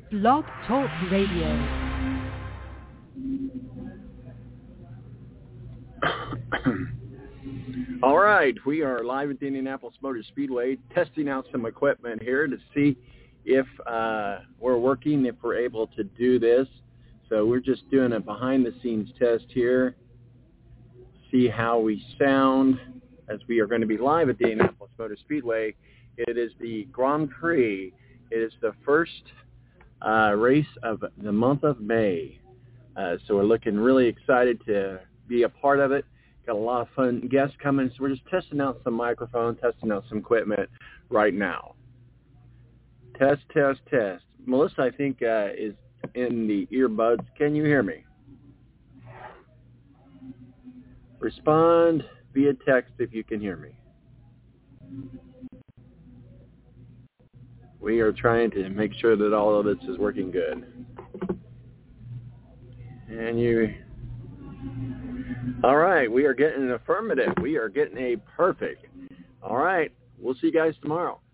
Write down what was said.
Blog Talk Radio. All right, we are live at the Indianapolis Motor Speedway testing out some equipment here to see if we're working, if we're able to do this. So we're just doing a behind-the-scenes test here, see how we sound as we are going to be live at the Indianapolis Motor Speedway. It is the Grand Prix. It is the first race of the month of May. So we're looking really excited to be a part of it. Got a lot of fun guests coming, so we're just testing out some microphones, testing out some equipment right now. Test, test, test. Melissa, I think, is in the earbuds. Can you hear me? Respond via text if you can hear me. We are trying to make sure that all of this is working good. And you... All right, we are getting an affirmative. We are getting a perfect. All right, we'll see you guys tomorrow.